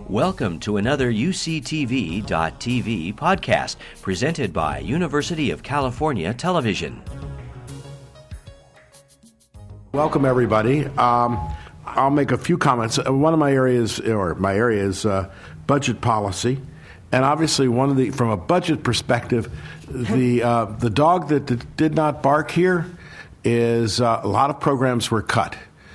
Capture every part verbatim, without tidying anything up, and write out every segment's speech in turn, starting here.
Welcome to another U C T V dot T V podcast presented by University of California Television. Welcome, everybody. Um, I'll make a few comments. One of my areas, or my area, is uh, budget policy, and obviously, one of the from a budget perspective, the uh, the dog that d- did not bark here is uh, a lot of programs were cut.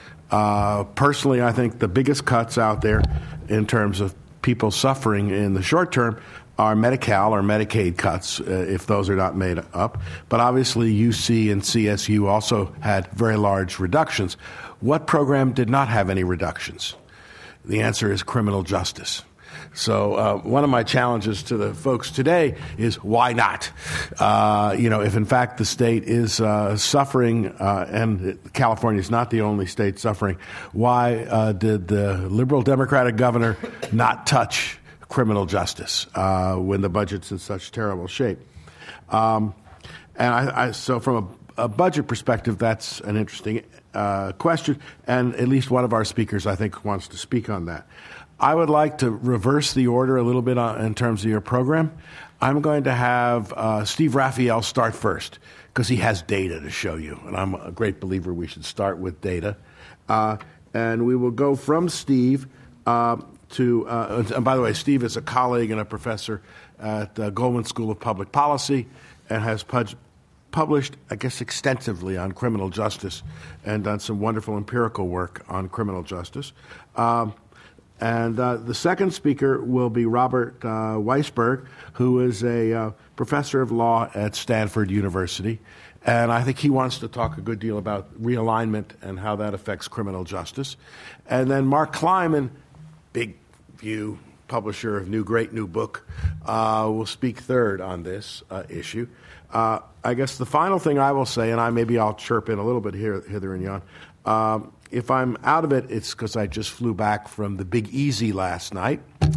Uh, personally, I think the biggest cuts out there in terms of people suffering in the short term are Medi-Cal or Medicaid cuts, uh, if those are not made up. But obviously, U C and C S U also had very large reductions. What program did not have any reductions? The answer is criminal justice. So uh, one of my challenges to the folks today is why not? Uh, you know, if in fact the state is uh, suffering, uh, and California is not the only state suffering, why uh, did the liberal Democratic governor not touch criminal justice uh, when the budget's in such terrible shape? Um, and I, I, so from a, a budget perspective, that's an interesting uh, question, and at least one of our speakers, I think, wants to speak on that. I would like to reverse the order a little bit on, in terms of your program. I'm going to have uh, Steve Raphael start first because he has data to show you, and I'm a great believer we should start with data. Uh, and we will go from Steve uh, to, uh, and by the way, Steve is a colleague and a professor at uh, Goldman School of Public Policy and has pub- published, I guess, extensively on criminal justice and done some wonderful empirical work on criminal justice. Um, And uh, the second speaker will be Robert uh, Weisberg, who is a uh, professor of law at Stanford University. And I think he wants to talk a good deal about realignment and how that affects criminal justice. And then Mark Kleiman, Big View, publisher of New Great New Book, uh, will speak third on this uh, issue. Uh, I guess the final thing I will say, and I maybe I'll chirp in a little bit here, hither and yon, um, if I'm out of it, it's because I just flew back from the Big Easy last night,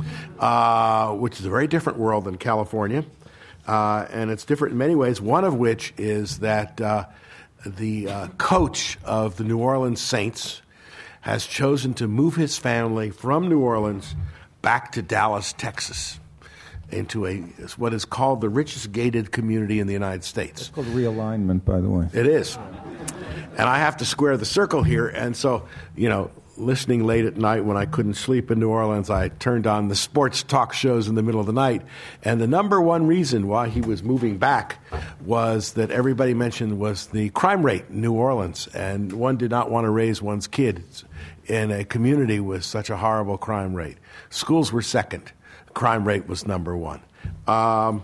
uh, which is a very different world than California. Uh, and it's different in many ways, one of which is that uh, the uh, coach of the New Orleans Saints has chosen to move his family from New Orleans back to Dallas, Texas, into a what is called the richest gated community in the United States. It's called realignment, by the way. It is. And I have to square the circle here. And so, you know, listening late at night when I couldn't sleep in New Orleans, I turned on the sports talk shows in the middle of the night. And the number one reason why he was moving back was that everybody mentioned was the crime rate in New Orleans. And one did not want to raise one's kids in a community with such a horrible crime rate. Schools were second. Crime rate was number one. Um,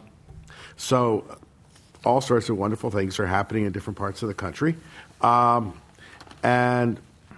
so all sorts of wonderful things are happening in different parts of the country. Um, and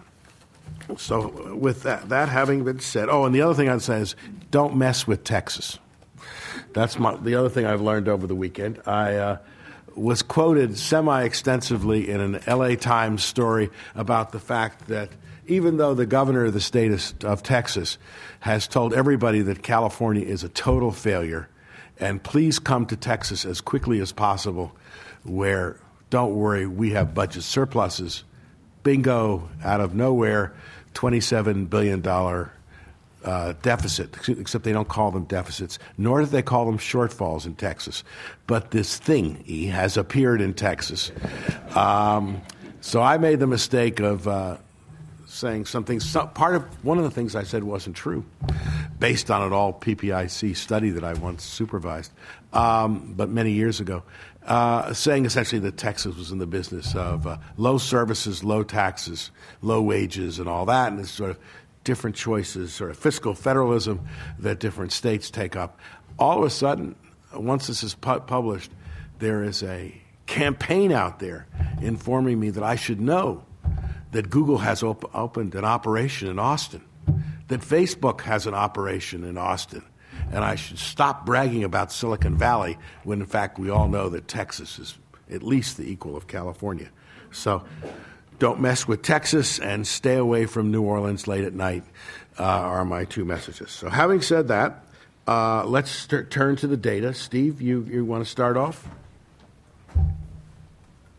so with that, that having been said, oh, and the other thing I'd say is don't mess with Texas. That's my, the other thing I've learned over the weekend. I uh, was quoted semi-extensively in an L A Times story about the fact that even though the governor of the state of, of Texas has told everybody that California is a total failure, and please come to Texas as quickly as possible, where don't worry, we have budget surpluses. Bingo, out of nowhere, twenty-seven billion dollars uh, deficit, except they don't call them deficits, nor do they call them shortfalls in Texas. But this thing he has appeared in Texas. Um, so I made the mistake of uh, saying something. So part of one of the things I said wasn't true, based on an all P P I C study that I once supervised, um, but many years ago. Uh, saying essentially that Texas was in the business of uh, low services, low taxes, low wages, and all that, and it's sort of different choices, sort of fiscal federalism that different states take up. All of a sudden, once this is pu- published, there is a campaign out there informing me that I should know that Google has op- opened an operation in Austin, that Facebook has an operation in Austin, and I should stop bragging about Silicon Valley when, in fact, we all know that Texas is at least the equal of California. So don't mess with Texas and stay away from New Orleans late at night uh, are my two messages. So having said that, uh, let's st- turn to the data. Steve, you, you want to start off?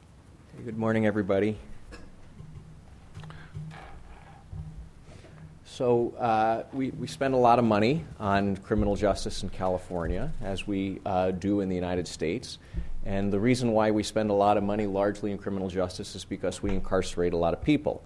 Good morning, everybody. So uh, we, we spend a lot of money on criminal justice in California, as we uh, do in the United States. And the reason why we spend a lot of money largely in criminal justice is because we incarcerate a lot of people.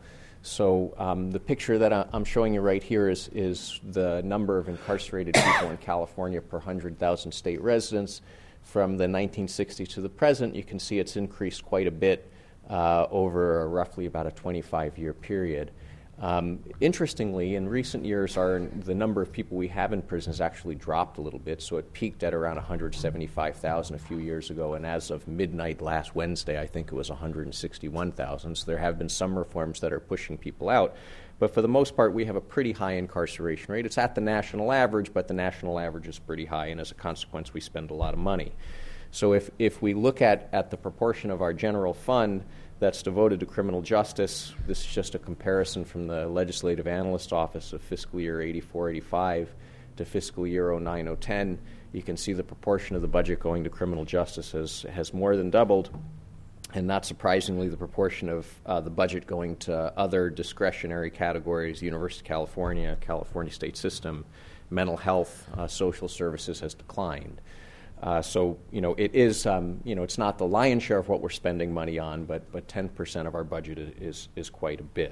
So um, the picture that I'm showing you right here is, is the number of incarcerated people in California per one hundred thousand state residents. From the nineteen sixties to the present, you can see it's increased quite a bit uh, over roughly about a twenty-five year period. Um, interestingly, in recent years, our, the number of people we have in prison has actually dropped a little bit. So it peaked at around one hundred seventy-five thousand a few years ago, and as of midnight last Wednesday, I think it was one hundred sixty-one thousand. So there have been some reforms that are pushing people out. But for the most part, we have a pretty high incarceration rate. It's at the national average, but the national average is pretty high, and as a consequence, we spend a lot of money. So if, if we look at, at the proportion of our general fund that's devoted to criminal justice, this is just a comparison from the Legislative Analyst Office of fiscal year eighty-four eighty-five to fiscal year oh nine oh ten. You can see the proportion of the budget going to criminal justice has, has more than doubled. And not surprisingly, the proportion of uh, the budget going to other discretionary categories, University of California, California state system, mental health, uh, social services has declined. Uh, so, you know, it is, um, you know, it's not the lion's share of what we're spending money on, but but ten percent of our budget is is quite a bit.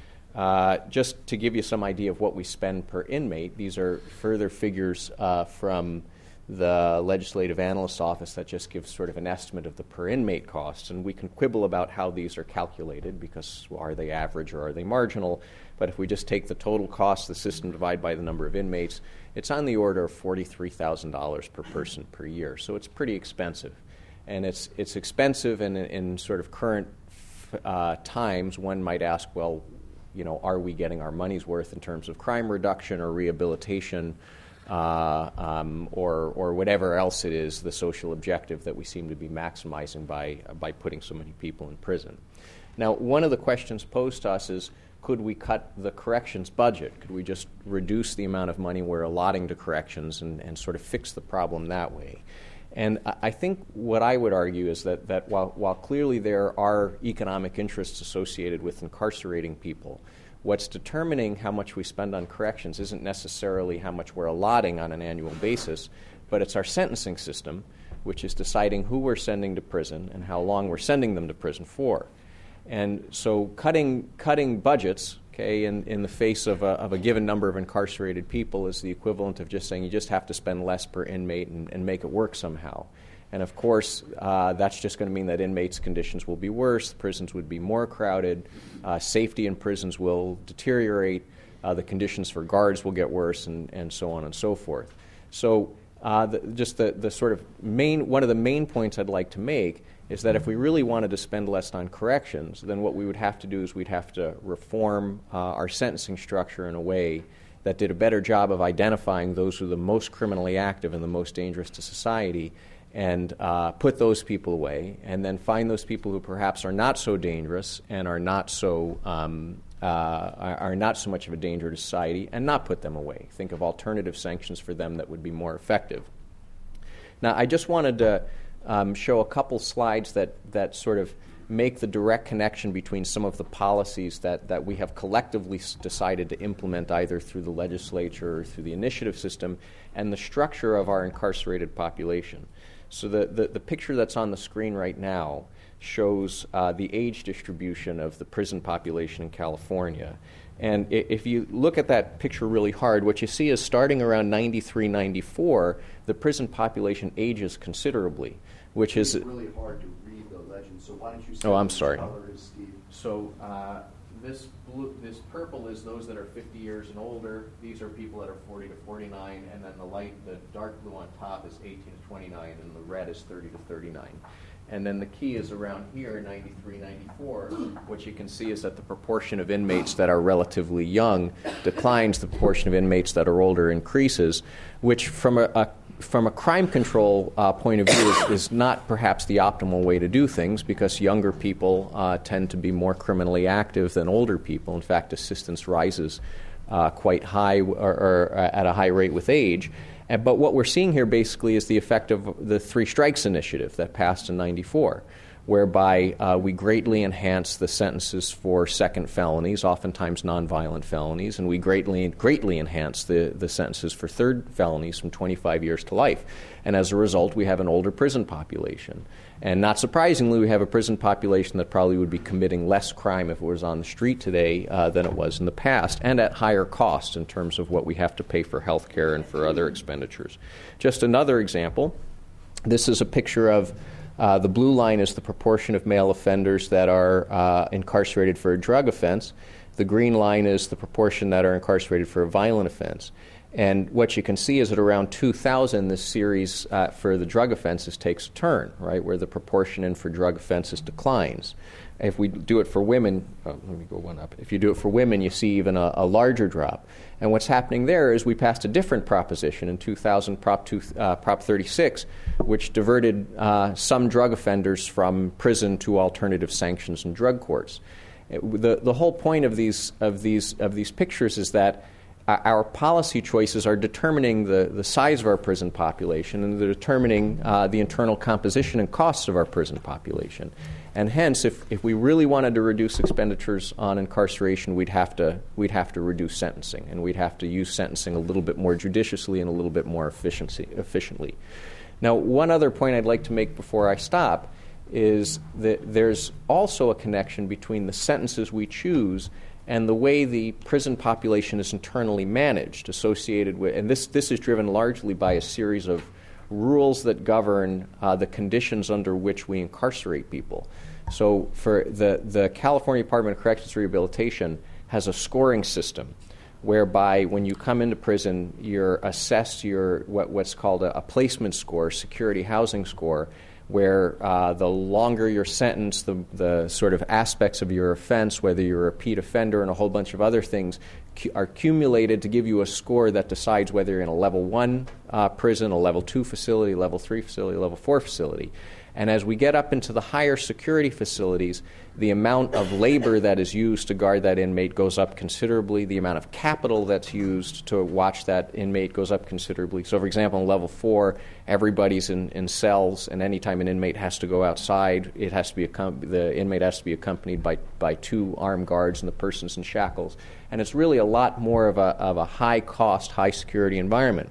Uh, just to give you some idea of what we spend per inmate, these are further figures uh, from the Legislative Analyst Office that just gives sort of an estimate of the per inmate costs. And we can quibble about how these are calculated because well, are they average or are they marginal? But if we just take the total cost of the system divided by the number of inmates, it's on the order of forty-three thousand dollars per person per year. So it's pretty expensive. And it's it's expensive, and in, in sort of current uh, times, one might ask, well, you know, are we getting our money's worth in terms of crime reduction or rehabilitation? Uh, um, or or whatever else it is, the social objective that we seem to be maximizing by uh, by putting so many people in prison. Now, one of the questions posed to us is, could we cut the corrections budget? Could we just reduce the amount of money we're allotting to corrections and, and sort of fix the problem that way? And I think what I would argue is that, that while, while clearly there are economic interests associated with incarcerating people, what's determining how much we spend on corrections isn't necessarily how much we're allotting on an annual basis, but it's our sentencing system, which is deciding who we're sending to prison and how long we're sending them to prison for. And so cutting cutting budgets, okay, in, in the face of a, of a given number of incarcerated people is the equivalent of just saying you just have to spend less per inmate and, and make it work somehow. And of course, uh, that's just going to mean that inmates' conditions will be worse, prisons would be more crowded, uh, safety in prisons will deteriorate, uh, the conditions for guards will get worse, and, and so on and so forth. So uh, the, just the, the sort of main, one of the main points I'd like to make is that if we really wanted to spend less on corrections, then what we would have to do is we'd have to reform uh, our sentencing structure in a way that did a better job of identifying those who are the most criminally active and the most dangerous to society, and uh, put those people away, and then find those people who perhaps are not so dangerous and are not so um, uh, are, are not so much of a danger to society, and not put them away. Think of alternative sanctions for them that would be more effective. Now, I just wanted to um, show a couple slides that that sort of make the direct connection between some of the policies that, that we have collectively decided to implement either through the legislature or through the initiative system and the structure of our incarcerated population. So the, the, the picture that's on the screen right now shows uh, the age distribution of the prison population in California. And if you look at that picture really hard, what you see is starting around ninety-three, ninety-four, the prison population ages considerably, which is... It's really hard to read the legend, so why don't you say oh, I'm sorry. color is, Steve? So uh, this blue, this purple is those that are fifty years and older. These are people that are forty to forty-nine, and then the light, the dark blue on top is eighteen to twenty-nine, and the red is thirty to thirty-nine. And then the key is around here, ninety-three, ninety-four. What you can see is that the proportion of inmates that are relatively young declines, the proportion of inmates that are older increases, which from a, a from a crime control uh, point of view is, is not perhaps the optimal way to do things, because younger people uh, tend to be more criminally active than older people. In fact, assistance rises uh, quite high or, or at a high rate with age. And, but what we're seeing here basically is the effect of the Three Strikes initiative that passed in ninety-four, whereby uh, we greatly enhance the sentences for second felonies, oftentimes nonviolent felonies, and we greatly greatly enhance the, the sentences for third felonies from twenty-five years to life. And as a result, we have an older prison population. And not surprisingly, we have a prison population that probably would be committing less crime if it was on the street today uh, than it was in the past, and at higher cost in terms of what we have to pay for health care and for other expenditures. Just another example, this is a picture of Uh, the blue line is the proportion of male offenders that are uh, incarcerated for a drug offense. The green line is the proportion that are incarcerated for a violent offense. And what you can see is that around two thousand, this series uh, for the drug offenses takes a turn, right, where the proportion in for drug offenses declines. If we do it for women, oh, let me go one up. If you do it for women, you see even a, a larger drop. And what's happening there is we passed a different proposition in two thousand, Prop, two, uh, Prop thirty-six, which diverted uh, some drug offenders from prison to alternative sanctions and drug courts. It, the, the whole point of these, of, these, of these pictures is that our policy choices are determining the, the size of our prison population, and they're determining uh, the internal composition and costs of our prison population. And hence, if, if we really wanted to reduce expenditures on incarceration, we'd have to we'd have to reduce sentencing, and we'd have to use sentencing a little bit more judiciously and a little bit more efficiency, efficiently. Now, one other point I'd like to make before I stop is that there's also a connection between the sentences we choose and the way the prison population is internally managed, associated with, and this, this is driven largely by a series of rules that govern uh, the conditions under which we incarcerate people. So for the, the California Department of Corrections Rehabilitation has a scoring system whereby when you come into prison, you're assessed your what, what's called a, a placement score, security housing score, where uh, the longer your sentence, the, the sort of aspects of your offense, whether you're a repeat offender and a whole bunch of other things, cu- are accumulated to give you a score that decides whether you're in a level one uh, prison, a level two facility, level three facility, level four facility. And as we get up into the higher security facilities, the amount of labor that is used to guard that inmate goes up considerably. The amount of capital that's used to watch that inmate goes up considerably. So, for example, in level four, everybody's in, in cells, and anytime an inmate has to go outside, it has to be accom- the inmate has to be accompanied by, by two armed guards, and the person's in shackles. And it's really a lot more of a, of a high-cost, high-security environment.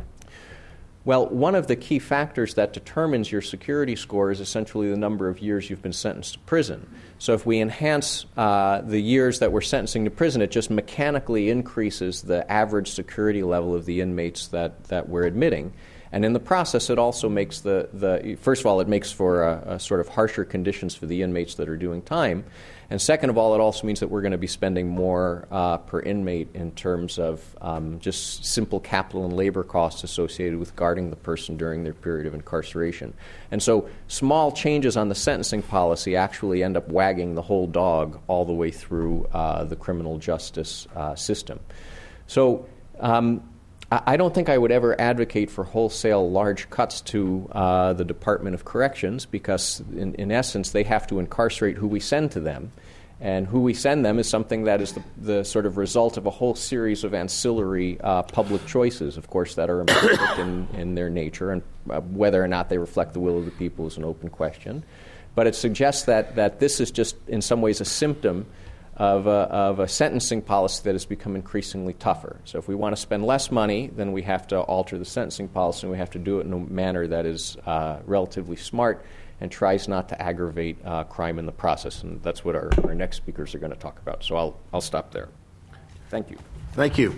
Well, one of the key factors that determines your security score is essentially the number of years you've been sentenced to prison. So if we enhance uh, the years that we're sentencing to prison, it just mechanically increases the average security level of the inmates that, that we're admitting. And in the process, it also makes the, the first of all, it makes for a, a sort of harsher conditions for the inmates that are doing time. And second of all, it also means that we're going to be spending more uh, per inmate in terms of um, just simple capital and labor costs associated with guarding the person during their period of incarceration. And so small changes on the sentencing policy actually end up wagging the whole dog all the way through uh, the criminal justice uh, system. So um, I don't think I would ever advocate for wholesale large cuts to uh, the Department of Corrections because, in, in essence, they have to incarcerate who we send to them. And who we send them is something that is the, the sort of result of a whole series of ancillary uh, public choices, of course, that are imperfect in, in their nature, and uh, whether or not they reflect the will of the people is an open question. But it suggests that, that this is just, in some ways, a symptom Of a, of a sentencing policy that has become increasingly tougher. So if we want to spend less money, then we have to alter the sentencing policy, and we have to do it in a manner that is uh, relatively smart and tries not to aggravate uh, crime in the process. And that's what our, our next speakers are going to talk about. So I'll, I'll stop there. Thank you. Thank you.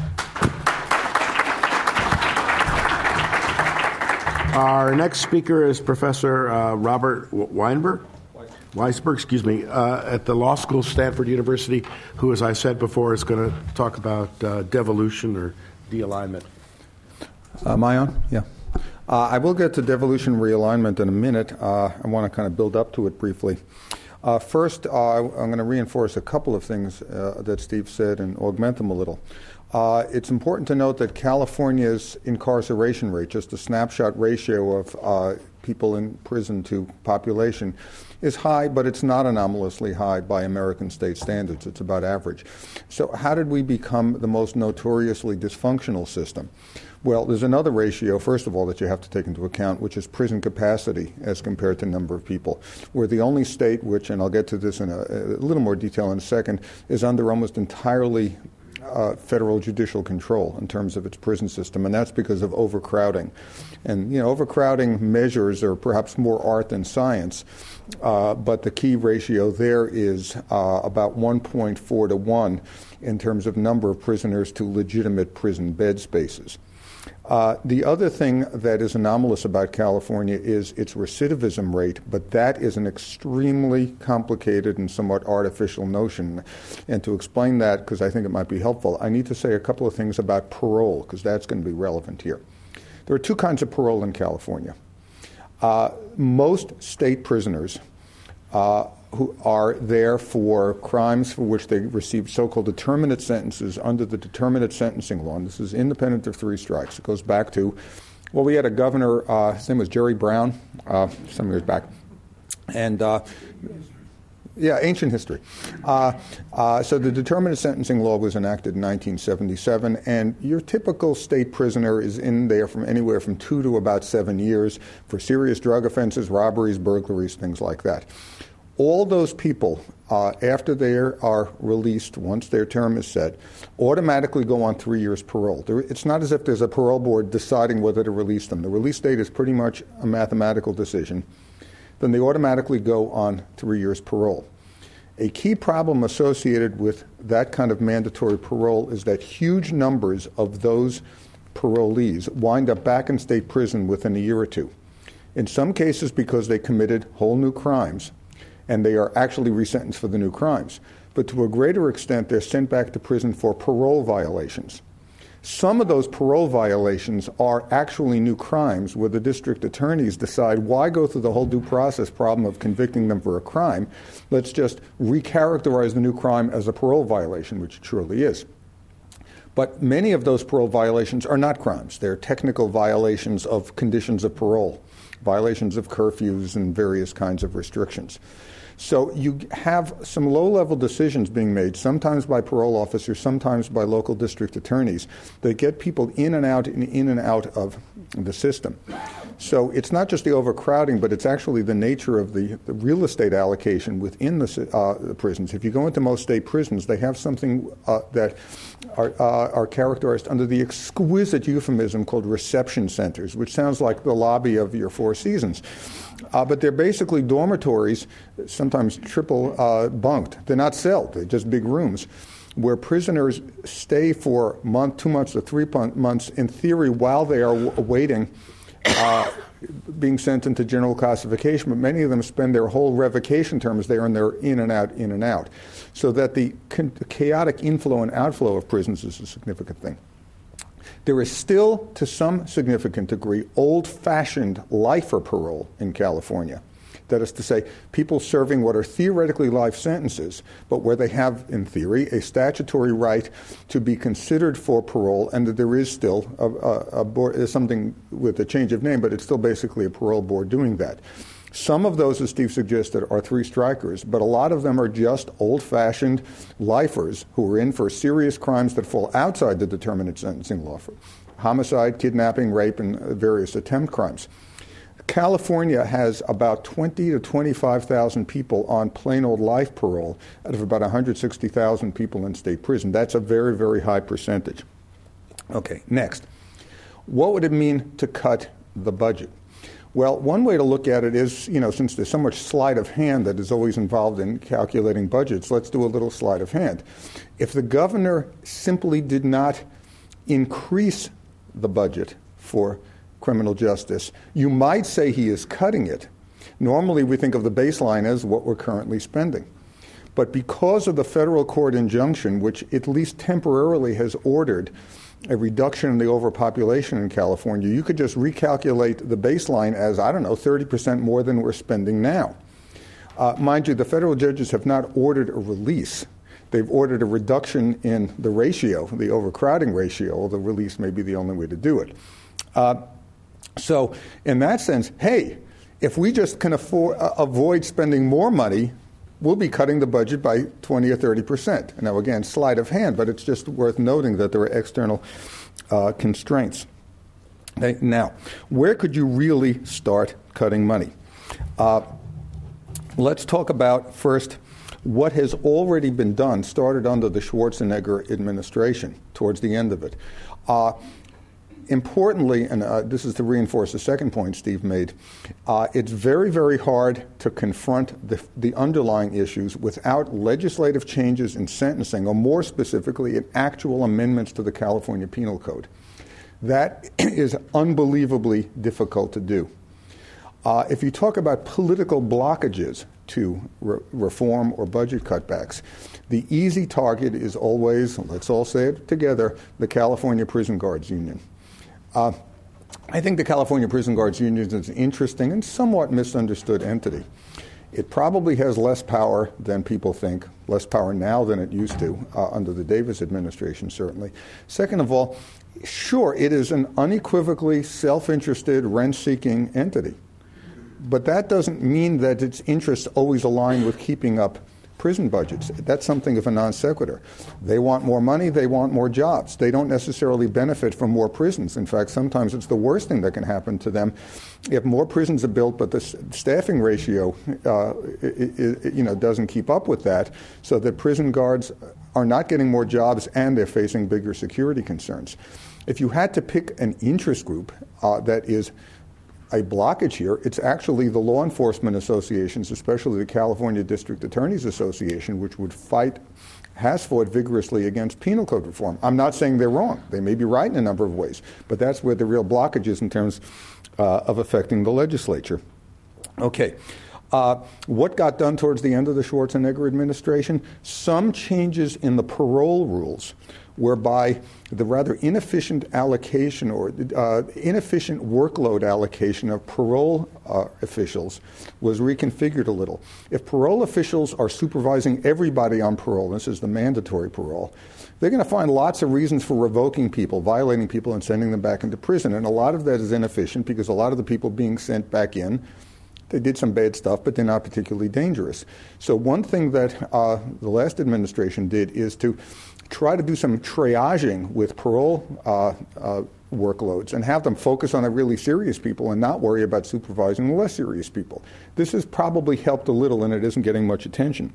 Our next speaker is Professor uh, Robert Weinberg. Weisberg, excuse me, uh, at the law school, Stanford University, who, as I said before, is going to talk about uh, devolution or de-alignment. Uh, am I on? Yeah. Uh, I will get to devolution realignment in a minute. Uh, I want to kind of build up to it briefly. Uh, first, uh, I'm going to reinforce a couple of things uh, that Steve said and augment them a little. Uh, it's important to note that California's incarceration rate, just a snapshot ratio of uh, people in prison to population, is high, but it's not anomalously high by American state standards. It's about average. So how did we become the most notoriously dysfunctional system? Well, there's another ratio, first of all, that you have to take into account, which is prison capacity as compared to number of people. We're the only state which, and I'll get to this in a, a little more detail in a second, is under almost entirely uh, federal judicial control in terms of its prison system, and that's because of overcrowding. And, you know, overcrowding measures are perhaps more art than science, uh, but the key ratio there is uh, about one point four to one in terms of number of prisoners to legitimate prison bed spaces. Uh, the other thing that is anomalous about California is its recidivism rate, but that is an extremely complicated and somewhat artificial notion. And to explain that, because I think it might be helpful, I need to say a couple of things about parole, because that's going to be relevant here. There are two kinds of parole in California. Uh, most state prisoners uh, who are there for crimes for which they received so-called determinate sentences under the determinate sentencing law. And this is independent of three strikes. It goes back to, well, we had a governor, uh, his name was Jerry Brown, uh, some years back. And, uh, yeah, ancient history. Uh, uh, so the determinate sentencing law was enacted in nineteen seventy-seven, and your typical state prisoner is in there from anywhere from two to about seven years for serious drug offenses, robberies, burglaries, things like that. All those people, uh, after they are released, once their term is set, automatically go on three years parole. There, it's not as if there's a parole board deciding whether to release them. The release date is pretty much a mathematical decision. Then they automatically go on three years parole. A key problem associated with that kind of mandatory parole is that huge numbers of those parolees wind up back in state prison within a year or two. In some cases because they committed whole new crimes, and they are actually resentenced for the new crimes. But to a greater extent, they're sent back to prison for parole violations. Some of those parole violations are actually new crimes where the district attorneys decide, why go through the whole due process problem of convicting them for a crime? Let's just recharacterize the new crime as a parole violation, which it surely is. But many of those parole violations are not crimes. They're technical violations of conditions of parole, violations of curfews and various kinds of restrictions. So you have some low-level decisions being made, sometimes by parole officers, sometimes by local district attorneys, that get people in and out and in and out of the system. So it's not just the overcrowding, but it's actually the nature of the, the real estate allocation within the, uh, the prisons. If you go into most state prisons, they have something uh, that are, uh, are characterized under the exquisite euphemism called reception centers, which sounds like the lobby of your Four Seasons. Uh, but they're basically dormitories, sometimes triple uh, bunked. They're not celled, they're just big rooms, where prisoners stay for a month, two months, or three months, in theory, while they are w- awaiting uh, being sent into general classification. But many of them spend their whole revocation terms there, and they're in and out, in and out. So that the con- chaotic inflow and outflow of prisons is a significant thing. There is still, to some significant degree, old-fashioned lifer parole in California. That is to say, people serving what are theoretically life sentences, but where they have, in theory, a statutory right to be considered for parole, and that there is still a, a, a board, something with a change of name, but it's still basically a parole board doing that. Some of those, as Steve suggested, are three strikers, but a lot of them are just old-fashioned lifers who are in for serious crimes that fall outside the determinate sentencing law, for homicide, kidnapping, rape, and various attempt crimes. California has about twenty to twenty-five thousand people on plain old life parole out of about one hundred sixty thousand people in state prison. That's a very, very high percentage. Okay, next. What would it mean to cut the budget? Well, one way to look at it is, you know, since there's so much sleight of hand that is always involved in calculating budgets, let's do a little sleight of hand. If the governor simply did not increase the budget for criminal justice, you might say he is cutting it. Normally, we think of the baseline as what we're currently spending. But because of the federal court injunction, which at least temporarily has ordered a reduction in the overpopulation in California, you could just recalculate the baseline as, I don't know, thirty percent more than we're spending now. Uh, mind you, the federal judges have not ordered a release. They've ordered a reduction in the ratio, the overcrowding ratio, although release may be the only way to do it. Uh, so in that sense, hey, If we just can afford, uh, avoid spending more money, we'll be cutting the budget by twenty or thirty percent. Now, again, sleight of hand, but it's just worth noting that there are external uh, constraints. Okay, now, where could you really start cutting money? Uh, let's talk about first what has already been done, started under the Schwarzenegger administration towards the end of it. Uh, Importantly, and uh, this is to reinforce the second point Steve made, uh, it's very, very hard to confront the, the underlying issues without legislative changes in sentencing, or more specifically, in actual amendments to the California Penal Code. That is unbelievably difficult to do. Uh, if you talk about political blockages to re- reform or budget cutbacks, the easy target is always, let's all say it together, the California Prison Guards Union. Uh, I think the California Prison Guards Union is an interesting and somewhat misunderstood entity. It probably has less power than people think, less power now than it used to, uh, under the Davis administration, certainly. Second of all, sure, it is an unequivocally self-interested, rent-seeking entity. But that doesn't mean that its interests always align with keeping up prison budgets. That's something of a non sequitur. They want more money, they want more jobs. They don't necessarily benefit from more prisons. In fact, sometimes it's the worst thing that can happen to them. If more prisons are built, but the staffing ratio uh, it, it, you know, doesn't keep up with that, so that prison guards are not getting more jobs and they're facing bigger security concerns. If you had to pick an interest group uh, that is a blockage here, it's actually the law enforcement associations, especially the California District Attorneys Association, which would fight, has fought vigorously against penal code reform. I'm not saying they're wrong. They may be right in a number of ways, but that's where the real blockage is in terms uh, of affecting the legislature. Okay. Uh, what got done towards the end of the Schwarzenegger administration? Some changes in the parole rules, whereby the rather inefficient allocation or uh, inefficient workload allocation of parole uh, officials was reconfigured a little. If parole officials are supervising everybody on parole, this is the mandatory parole, they're going to find lots of reasons for revoking people, violating people, and sending them back into prison. And a lot of that is inefficient because a lot of the people being sent back in, they did some bad stuff, but they're not particularly dangerous. So one thing that uh, the last administration did is to try to do some triaging with parole uh, uh, workloads and have them focus on the really serious people and not worry about supervising the less serious people. This has probably helped a little, and it isn't getting much attention.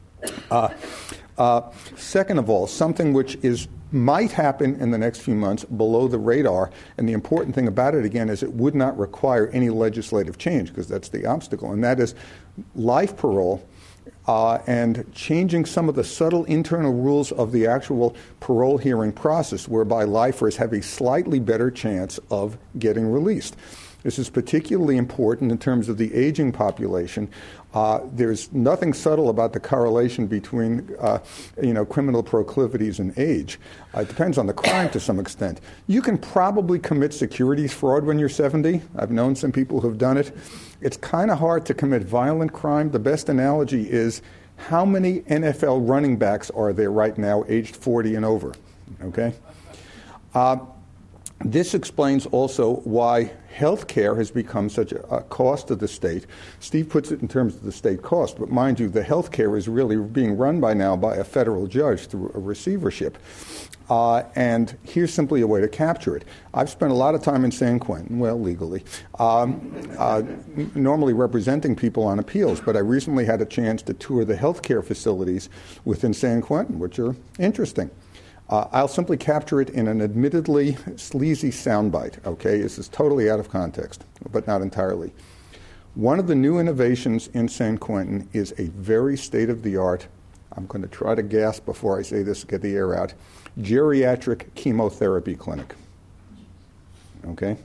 Uh, uh, second of all, something which is might happen in the next few months below the radar, and the important thing about it, again, is it would not require any legislative change, because that's the obstacle, and that is life parole. Uh, and changing some of the subtle internal rules of the actual parole hearing process, whereby lifers have a slightly better chance of getting released. This is particularly important in terms of the aging population. Uh, there's nothing subtle about the correlation between, uh, you know, criminal proclivities and age. Uh, it depends on the crime to some extent. You can probably commit securities fraud when you're seventy. I've known some people who've done it. It's kind of hard to commit violent crime. The best analogy is how many N F L running backs are there right now aged forty and over, okay? Uh, This explains also why health care has become such a, a cost to the state. Steve puts it in terms of the state cost, but mind you, the health care is really being run by now by a federal judge through a receivership. Uh, and here's simply a way to capture it. I've spent a lot of time in San Quentin, well, legally, um, uh, normally representing people on appeals, but I recently had a chance to tour the health care facilities within San Quentin, which are interesting. Uh, I'll simply capture it in an admittedly sleazy soundbite, okay? This is totally out of context, but not entirely. One of the new innovations in San Quentin is a very state-of-the-art, I'm going to try to gasp before I say this to get the air out, geriatric chemotherapy clinic, okay?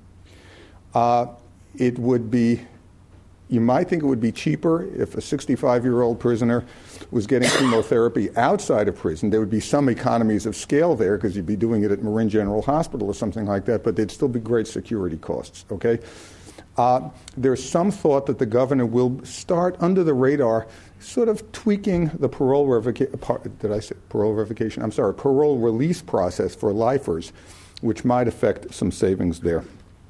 Uh, it would be, you might think it would be cheaper if a sixty-five-year-old prisoner was getting chemotherapy outside of prison. There would be some economies of scale there because you'd be doing it at Marin General Hospital or something like that, but there'd still be great security costs, okay? Uh, there's some thought that the governor will start under the radar sort of tweaking the parole revocation, did I say parole revocation? I'm sorry, parole release process for lifers, which might affect some savings there.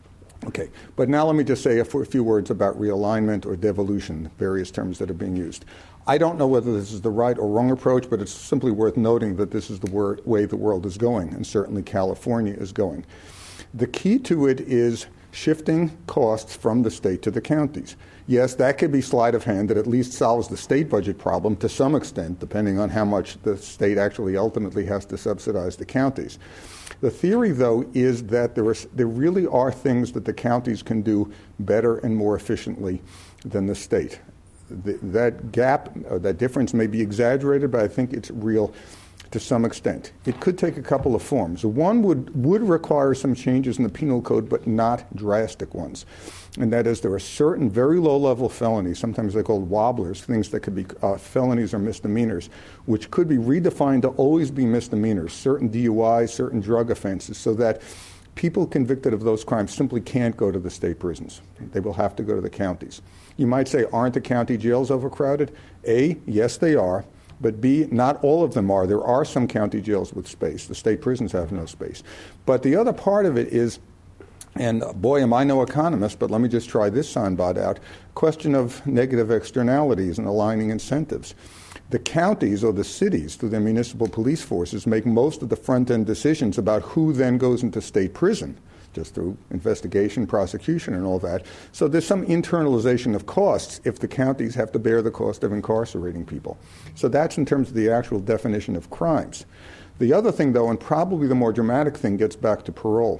Okay, but now let me just say a, f- a few words about realignment or devolution, various terms that are being used. I don't know whether this is the right or wrong approach, but it's simply worth noting that this is the wor- way the world is going, and certainly California is going. The key to it is shifting costs from the state to the counties. Yes, that could be sleight of hand that at least solves the state budget problem to some extent, depending on how much the state actually ultimately has to subsidize the counties. The theory, though, is that there, is, there really are things that the counties can do better and more efficiently than the state. The, that gap, or that difference may be exaggerated, but I think it's real to some extent. It could take a couple of forms. One would, would require some changes in the penal code, but not drastic ones. And that is, there are certain very low-level felonies, sometimes they're called wobblers, things that could be uh, felonies or misdemeanors, which could be redefined to always be misdemeanors, certain D U Is, certain drug offenses, so that people convicted of those crimes simply can't go to the state prisons. They will have to go to the counties. You might say, aren't the county jails overcrowded? A, yes, they are. But B, not all of them are. There are some county jails with space. The state prisons have no space. But the other part of it is, and boy, am I no economist, but let me just try this soundbite out, question of negative externalities and aligning incentives. The counties or the cities, through their municipal police forces, make most of the front-end decisions about who then goes into state prison, just through investigation, prosecution, and all that. So there's some internalization of costs if the counties have to bear the cost of incarcerating people. So that's in terms of the actual definition of crimes. The other thing, though, and probably the more dramatic thing, gets back to parole.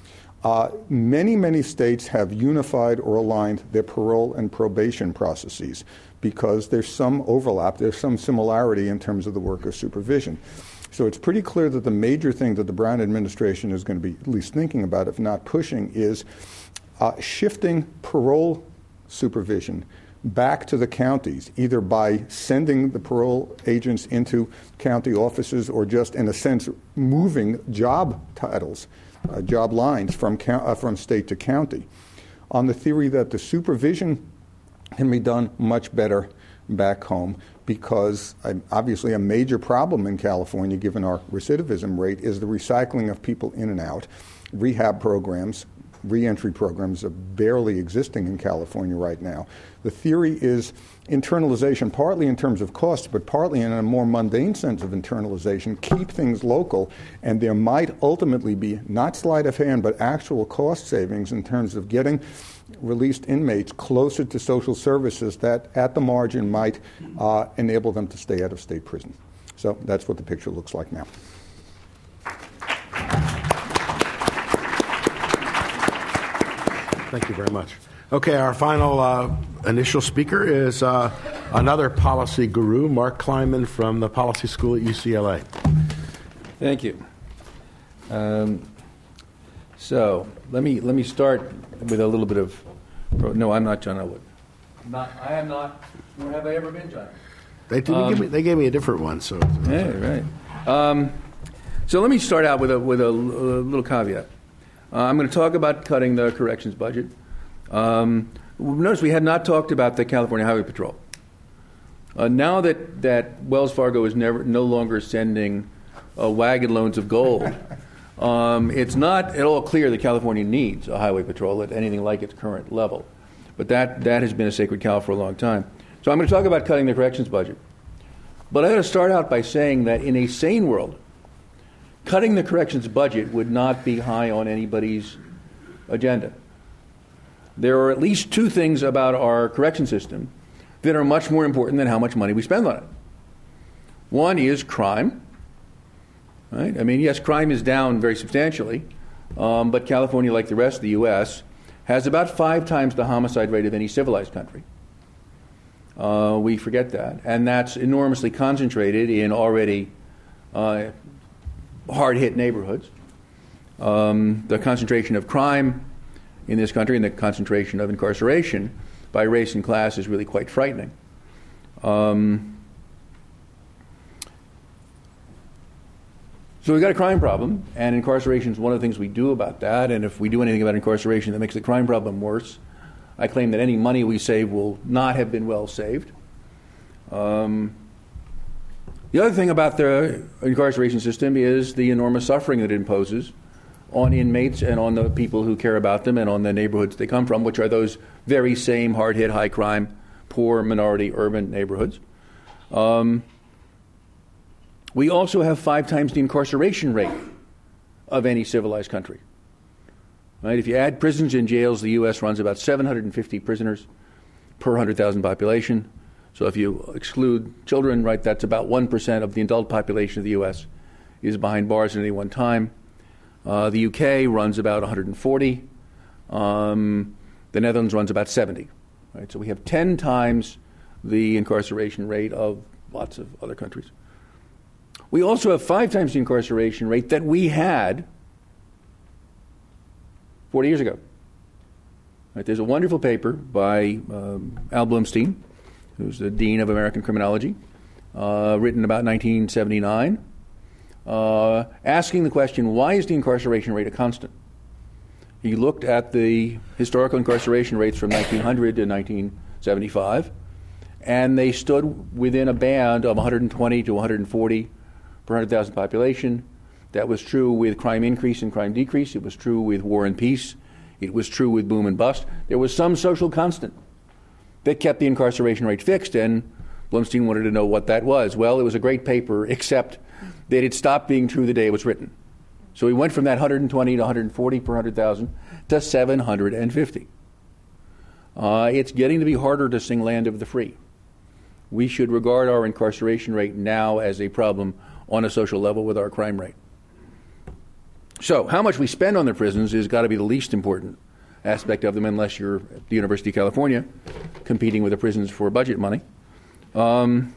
Uh, many, many states have unified or aligned their parole and probation processes because there's some overlap, there's some similarity in terms of the work of supervision. So it's pretty clear that the major thing that the Brown administration is going to be at least thinking about, if not pushing, is uh, shifting parole supervision back to the counties, either by sending the parole agents into county offices or just, in a sense, moving job titles, uh, job lines from, uh, from state to county, on the theory that the supervision can be done much better back home, because um, obviously a major problem in California, given our recidivism rate, is the recycling of people in and out. Rehab programs, reentry programs are barely existing in California right now. The theory is internalization, partly in terms of costs, but partly in a more mundane sense of internalization, keep things local, and there might ultimately be, not sleight of hand, but actual cost savings in terms of getting released inmates closer to social services that at the margin might uh, enable them to stay out of state prison. So that's what the picture looks like now. Thank you very much. Okay, our final uh, initial speaker is uh, another policy guru, Mark Kleinman from the Policy School at U C L A. Thank you. Um, so let me let me start with a little bit of. No, I'm not John Elwood. Not, I am not. Nor have I ever been John. They didn't um, give me. They gave me a different one. So. Yeah, right. Um, so let me start out with a with a, a little caveat. Uh, I'm going to talk about cutting the corrections budget. Um, notice we have not talked about the California Highway Patrol. Uh, now that, that Wells Fargo is never no longer sending uh, wagon loads of gold, um, it's not at all clear that California needs a highway patrol at anything like its current level. But that, that has been a sacred cow for a long time. So I'm going to talk about cutting the corrections budget. But I'm going to start out by saying that in a sane world, cutting the corrections budget would not be high on anybody's agenda. There are at least two things about our correction system that are much more important than how much money we spend on it. One is crime. Right? I mean, yes, crime is down very substantially, um, but California, like the rest of the U S, has about five times the homicide rate of any civilized country. Uh, we forget that. And that's enormously concentrated in already uh, hard-hit neighborhoods. Um, the concentration of crime in this country and the concentration of incarceration by race and class is really quite frightening. Um, so we've got a crime problem, and incarceration is one of the things we do about that, and if we do anything about incarceration that makes the crime problem worse, I claim that any money we save will not have been well saved. Um, The other thing about the incarceration system is the enormous suffering that it imposes on inmates and on the people who care about them and on the neighborhoods they come from, which are those very same hard-hit, high-crime, poor, minority, urban neighborhoods. Um, we also have five times the incarceration rate of any civilized country. Right? If you add prisons and jails, the U S runs about seven hundred fifty prisoners per one hundred thousand population. So if you exclude children, right, that's about one percent of the adult population of the U S is behind bars at any one time. Uh, the U K runs about one hundred forty. Um, the Netherlands runs about seventy. Right? So we have ten times the incarceration rate of lots of other countries. We also have five times the incarceration rate that we had forty years ago. Right? There's a wonderful paper by um, Al Blumstein, who's the Dean of American Criminology, uh, written about nineteen seventy-nine, uh, asking the question, why is the incarceration rate a constant? He looked at the historical incarceration rates from nineteen hundred to nineteen seventy-five, and they stood within a band of one hundred twenty to one hundred forty per one hundred thousand population. That was true with crime increase and crime decrease. It was true with war and peace. It was true with boom and bust. There was some social constant that kept the incarceration rate fixed, and Blumstein wanted to know what that was. Well, it was a great paper, except that it stopped being true the day it was written. So we went from that one hundred twenty to one hundred forty per one hundred thousand to seven hundred fifty. Uh, it's getting to be harder to sing Land of the Free. We should regard our incarceration rate now as a problem on a social level with our crime rate. So how much we spend on the prisons has got to be the least important aspect of them, unless you're at the University of California competing with the prisons for budget money. Um,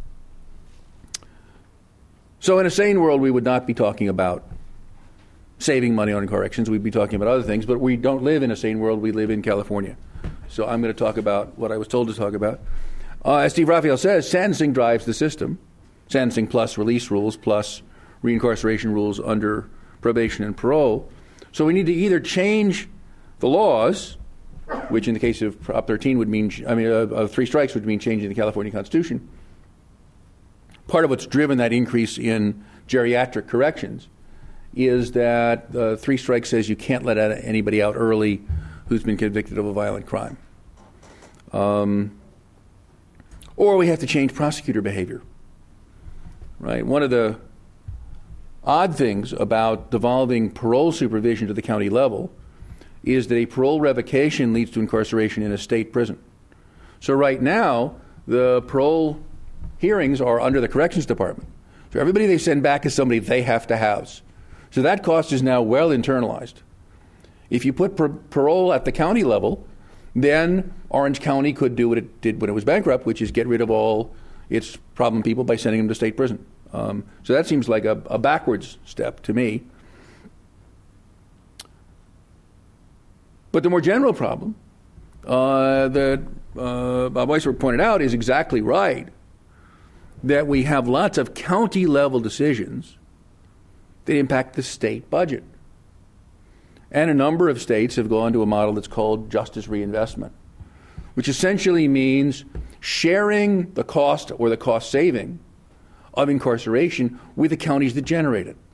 so in a sane world, we would not be talking about saving money on corrections. We'd be talking about other things, but we don't live in a sane world. We live in California. So I'm going to talk about what I was told to talk about. Uh, as Steve Raphael says, sentencing drives the system. Sentencing plus release rules plus reincarceration rules under probation and parole. So we need to either change the laws, which in the case of Prop thirteen would mean, I mean, uh, uh, three strikes would mean changing the California Constitution. Part of what's driven that increase in geriatric corrections is that uh, three strikes says you can't let anybody out early who's been convicted of a violent crime. Um, or we have to change prosecutor behavior. Right? One of the odd things about devolving parole supervision to the county level is that a parole revocation leads to incarceration in a state prison. So right now, the parole hearings are under the corrections department. So everybody they send back is somebody they have to house. So that cost is now well internalized. If you put par- parole at the county level, then Orange County could do what it did when it was bankrupt, which is get rid of all its problem people by sending them to state prison. Um, so that seems like a, a backwards step to me. But the more general problem uh, that uh, Bob Weisberg pointed out is exactly right, that we have lots of county-level decisions that impact the state budget. And a number of states have gone to a model that's called justice reinvestment, which essentially means sharing the cost or the cost saving of incarceration with the counties that generate it.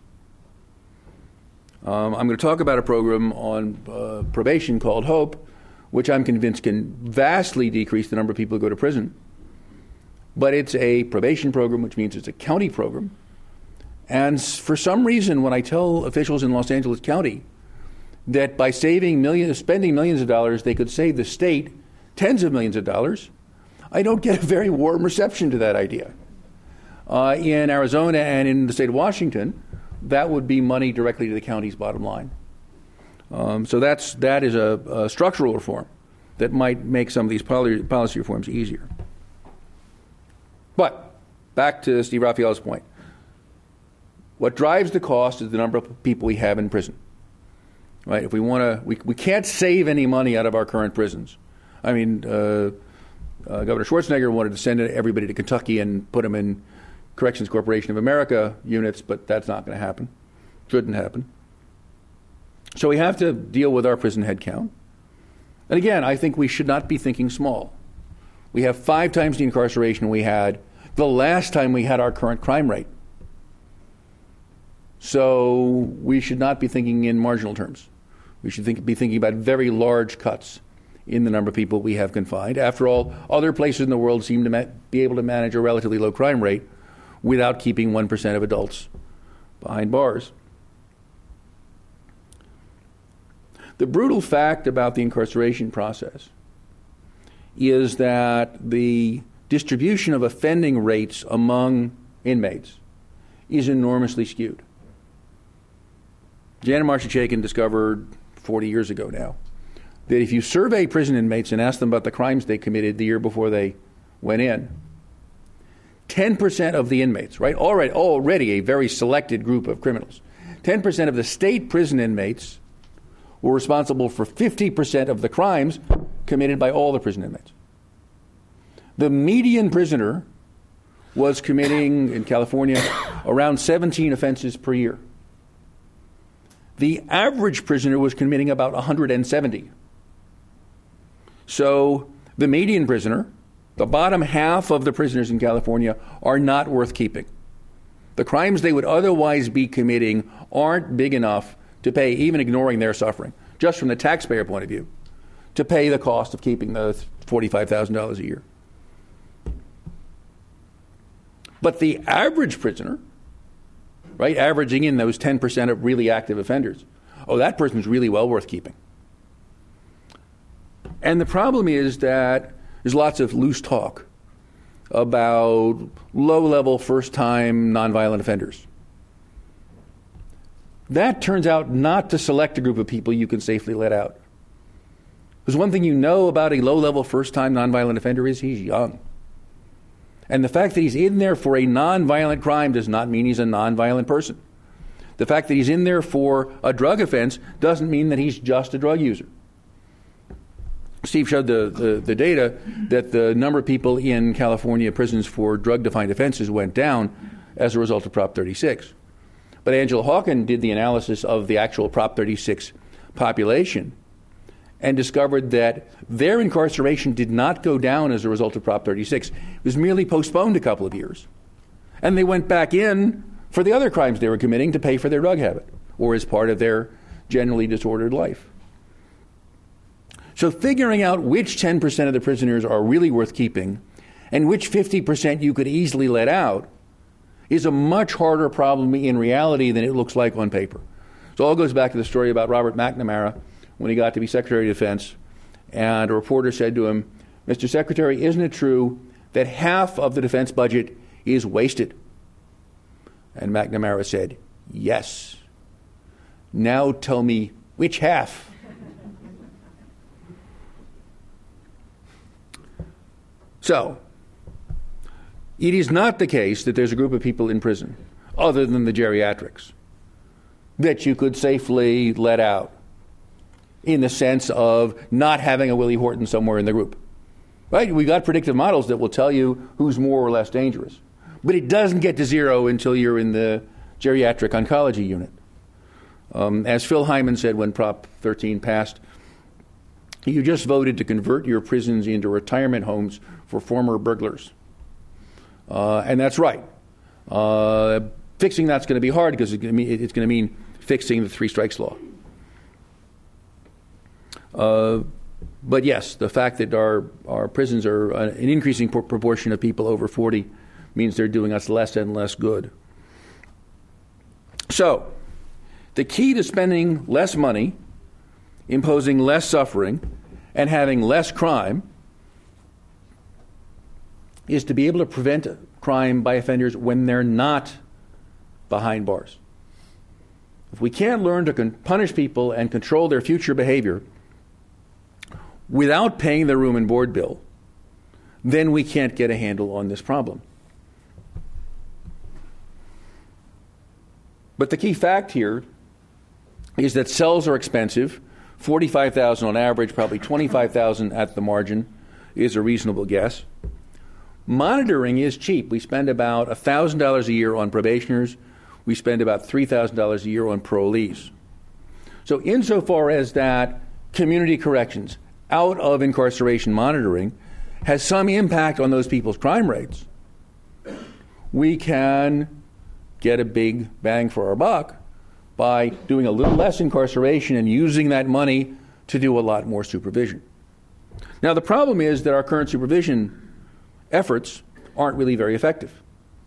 Um, I'm going to talk about a program on uh, probation called HOPE, which I'm convinced can vastly decrease the number of people who go to prison. But it's a probation program, which means it's a county program. And for some reason, when I tell officials in Los Angeles County that by saving millions, spending millions of dollars, they could save the state tens of millions of dollars, I don't get a very warm reception to that idea. Uh, in Arizona and in the state of Washington, that would be money directly to the county's bottom line. Um, so that's that is a, a structural reform that might make some of these policy, policy reforms easier. But back to Steve Raphael's point. What drives the cost is the number of people we have in prison. Right? If we want to, we we can't save any money out of our current prisons. I mean, uh, uh, Governor Schwarzenegger wanted to send everybody to Kentucky and put them in Corrections Corporation of America units, but that's not going to happen. Shouldn't happen. So we have to deal with our prison head count. And again, I think we should not be thinking small. We have five times the incarceration we had the last time we had our current crime rate. So we should not be thinking in marginal terms. We should think, be thinking about very large cuts in the number of people we have confined. After all, other places in the world seem to ma- be able to manage a relatively low crime rate without keeping one percent of adults behind bars. The brutal fact about the incarceration process is that the distribution of offending rates among inmates is enormously skewed. Jan and Marcia Chaikin discovered forty years ago now that if you survey prison inmates and ask them about the crimes they committed the year before they went in, ten percent of the inmates, right, already, already a very selected group of criminals, ten percent of the state prison inmates were responsible for fifty percent of the crimes committed by all the prison inmates. The median prisoner was committing, in California, around seventeen offenses per year. The average prisoner was committing about one hundred seventy. So the median prisoner, the bottom half of the prisoners in California, are not worth keeping. The crimes they would otherwise be committing aren't big enough to pay, even ignoring their suffering, just from the taxpayer point of view, to pay the cost of keeping the forty-five thousand dollars a year. But the average prisoner, right, averaging in those ten percent of really active offenders, oh, that person's really well worth keeping. And the problem is that there's lots of loose talk about low-level, first-time, nonviolent offenders. That turns out not to select a group of people you can safely let out. Because one thing you know about a low-level, first-time, nonviolent offender is he's young. And the fact that he's in there for a nonviolent crime does not mean he's a nonviolent person. The fact that he's in there for a drug offense doesn't mean that he's just a drug user. Steve showed the, the, the data that the number of people in California prisons for drug-defined offenses went down as a result of Prop thirty-six. But Angela Hawken did the analysis of the actual Prop thirty-six population and discovered that their incarceration did not go down as a result of Prop thirty-six. It was merely postponed a couple of years. And they went back in for the other crimes they were committing to pay for their drug habit or as part of their generally disordered life. So figuring out which ten percent of the prisoners are really worth keeping and which fifty percent you could easily let out is a much harder problem in reality than it looks like on paper. So it all goes back to the story about Robert McNamara when he got to be Secretary of Defense, and a reporter said to him, "Mister Secretary, isn't it true that half of the defense budget is wasted?" And McNamara said, "Yes. Now tell me which half." So, it is not the case that there's a group of people in prison, other than the geriatrics, that you could safely let out in the sense of not having a Willie Horton somewhere in the group. Right? We've got predictive models that will tell you who's more or less dangerous. But it doesn't get to zero until you're in the geriatric oncology unit. Um, as Phil Hyman said when Prop thirteen passed, you just voted to convert your prisons into retirement homes for former burglars. Uh, and that's right. Uh, fixing that's going to be hard because it's going to mean fixing the three strikes law. Uh, but yes, the fact that our, our prisons are an increasing por- proportion of people over forty means they're doing us less and less good. So, the key to spending less money, imposing less suffering, and having less crime is to be able to prevent crime by offenders when they're not behind bars. If we can't learn to con- punish people and control their future behavior without paying their room and board bill, then we can't get a handle on this problem. But the key fact here is that cells are expensive. forty-five thousand dollars on average, probably twenty-five thousand dollars at the margin is a reasonable guess. Monitoring is cheap. We spend about one thousand dollars a year on probationers. We spend about three thousand dollars a year on parolees. So insofar as that community corrections out of incarceration monitoring has some impact on those people's crime rates, we can get a big bang for our buck by doing a little less incarceration and using that money to do a lot more supervision. Now, the problem is that our current supervision efforts aren't really very effective.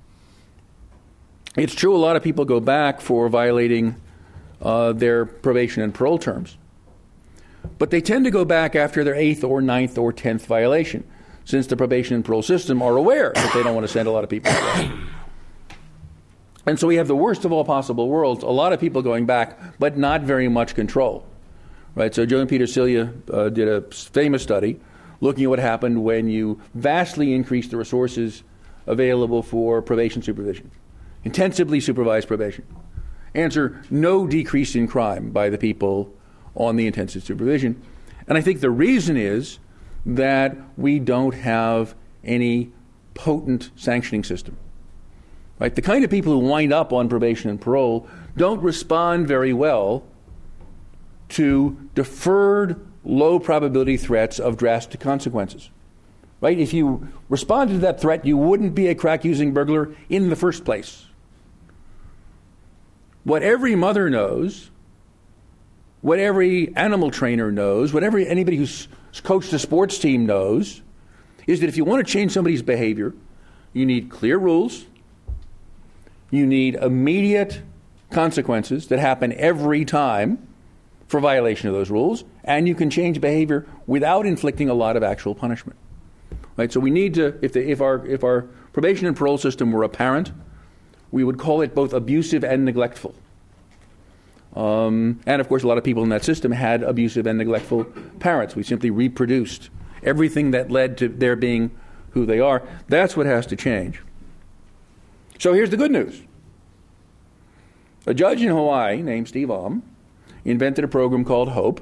It's true a lot of people go back for violating uh, their probation and parole terms, but they tend to go back after their eighth or ninth or tenth violation, since the probation and parole system are aware that they don't want to send a lot of people away. And so we have the worst of all possible worlds, a lot of people going back, but not very much control. Right? So Joe and Peter Cilia uh, did a famous study looking at what happened when you vastly increased the resources available for probation supervision, intensively supervised probation. Answer, no decrease in crime by the people on the intensive supervision. And I think the reason is that we don't have any potent sanctioning system. Right? The kind of people who wind up on probation and parole don't respond very well to deferred, low probability threats of drastic consequences. Right? If you responded to that threat, you wouldn't be a crack-using burglar in the first place. What every mother knows, what every animal trainer knows, what every anybody who's coached a sports team knows, is that if you want to change somebody's behavior, you need clear rules, you need immediate consequences that happen every time for violation of those rules, and you can change behavior without inflicting a lot of actual punishment. Right? So we need to, if, the, if, our, if our probation and parole system were a parent, we would call it both abusive and neglectful. Um, and, of course, a lot of people in that system had abusive and neglectful parents. We simply reproduced everything that led to their being who they are. That's what has to change. So here's the good news. A judge in Hawaii named Steve Alm invented a program called HOPE,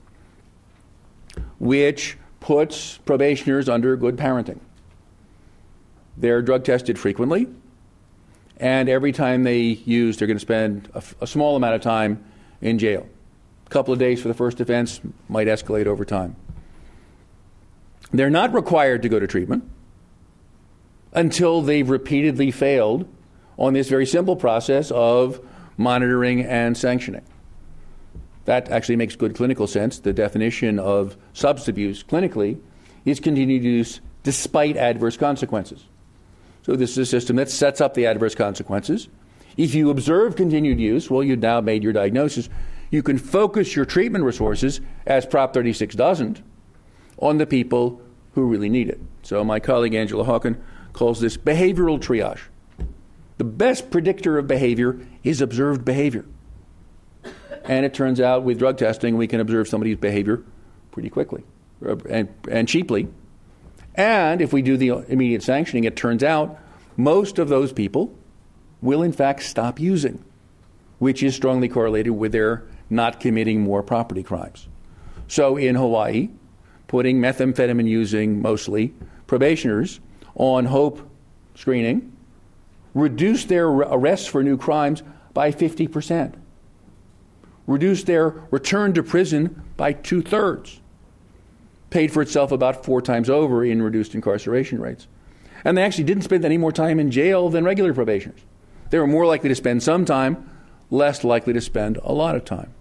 which puts probationers under good parenting. They're drug tested frequently, and every time they use, they're going to spend a, a small amount of time in jail. A couple of days for the first offense might escalate over time. They're not required to go to treatment until they've repeatedly failed on this very simple process of monitoring and sanctioning. That actually makes good clinical sense. The definition of substance abuse clinically is continued use despite adverse consequences. So this is a system that sets up the adverse consequences. If you observe continued use, well, you've now made your diagnosis. You can focus your treatment resources, as Prop thirty-six doesn't, on the people who really need it. So my colleague Angela Hawken calls this behavioral triage. The best predictor of behavior is observed behavior. And it turns out with drug testing, we can observe somebody's behavior pretty quickly and, and cheaply. And if we do the immediate sanctioning, it turns out most of those people will in fact stop using, which is strongly correlated with their not committing more property crimes. So in Hawaii, putting methamphetamine using mostly probationers on HOPE screening reduced their arrests for new crimes by fifty percent. Reduced their return to prison by two-thirds. Paid for itself about four times over in reduced incarceration rates. And they actually didn't spend any more time in jail than regular probationers. They were more likely to spend some time, less likely to spend a lot of time.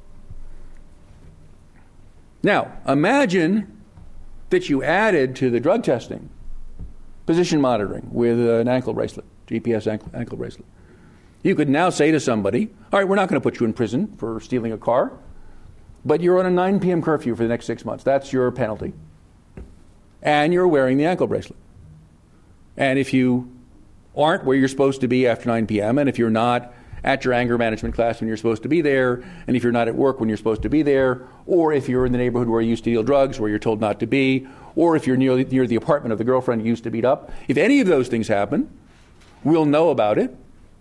Now, imagine that you added to the drug testing position monitoring with an ankle bracelet, G P S ankle, ankle bracelet. You could now say to somebody, all right, we're not going to put you in prison for stealing a car, but you're on a nine p.m. curfew for the next six months. That's your penalty. And you're wearing the ankle bracelet. And if you aren't where you're supposed to be after nine p.m., and if you're not at your anger management class when you're supposed to be there, and if you're not at work when you're supposed to be there, or if you're in the neighborhood where you used to deal drugs, where you're told not to be, or if you're near, near the apartment of the girlfriend you used to beat up, if any of those things happen, we'll know about it.